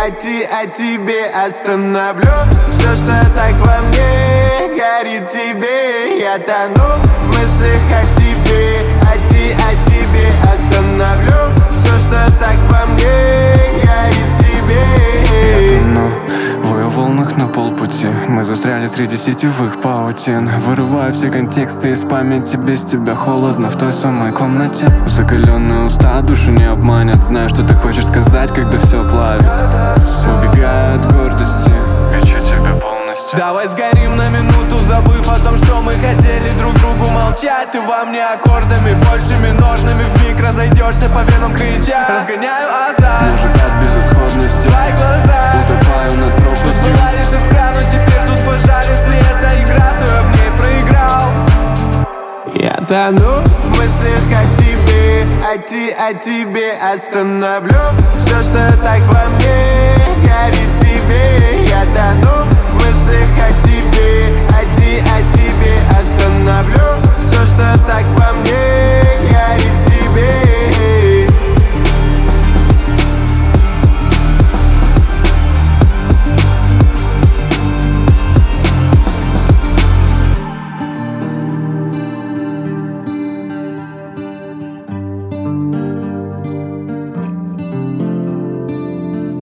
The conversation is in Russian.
о тебе остановлю все, что так во мне горит тебе. Я тону в мыслях о тебе, о тебе остановлю все, что так во мне горит тебе. Я тону в ее волнах на полпути. Мы застряли среди сетевых паутин. Вырываю все контексты из памяти. Без тебя холодно в той самой комнате. Закаленные уста душу не обманет. Знаю, что ты хочешь сказать, когда все плавит. Убегаю от гордости, хочу тебя полностью. Давай сгорим на минуту, забыв о том, что мы хотели друг другу молчать. Ты во мне аккордами, большими ножными вмиг разойдешься по венам крича. Разгоняю азарт, Может, от безысходности твои глаза, утопаю над пропастью. была лишь искра, но теперь тут пожар. Если это игра, то я в ней проиграл. Я тону в мыслях о тебе, о тебе остановлю все, что так во мне горит тебе. Я тону в мыслях о тебе, о тебе остановлю